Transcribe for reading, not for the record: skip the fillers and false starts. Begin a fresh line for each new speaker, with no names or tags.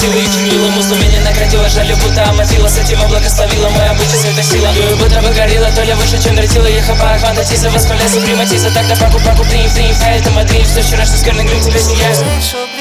силы и чунила. Музло меня наградила, жалю, будто омовила. С этим благословила, моя обычай светосила. Будто бы горела, то ли выше, чем дротила. Ехал пара квантатиза, восхваляй супрематиза. Так на паку, прим, поэтому дрим. Все вчерашний скверный грим, тебя сияет.